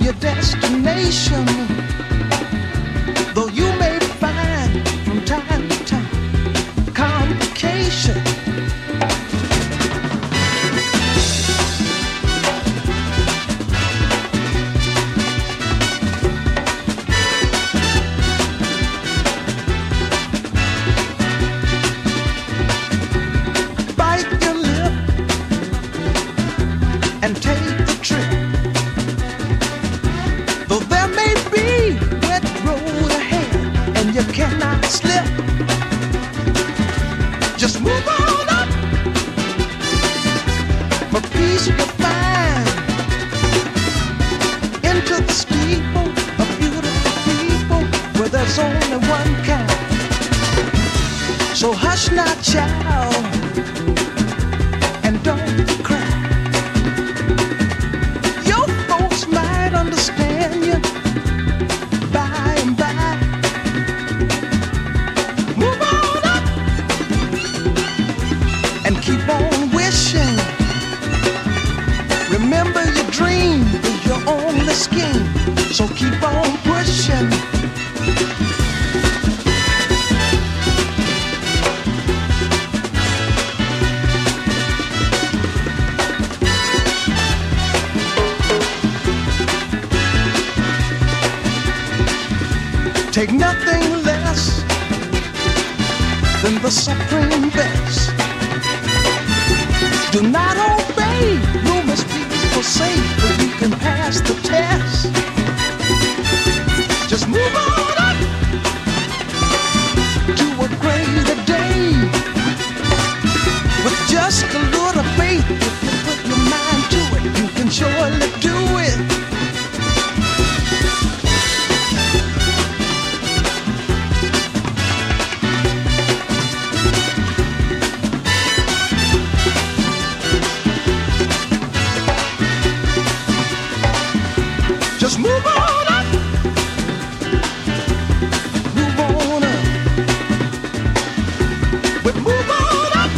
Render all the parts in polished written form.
your destination. Though you may find from time to time complication. Bite your lip and take the trip. Though there may be wet road ahead and you cannot slip, just move on up. For peace you'll find into the steeple of beautiful people where there's only one kind. So hush not, child, and don't cry. Your folks might understand you by and by. Move on up and keep on wishing. Remember your dream is your only scheme, so keep on pushing. Take nothing less than the supreme best. Do not obey rumors people say, but you can pass the test. Just move on up to a greater day. With just a little faith, if you put your mind to it, you can surely do it. Just move on up. Move on up. We move on up.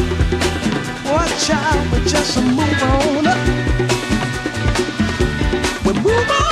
Watch out, we just move on up. We move on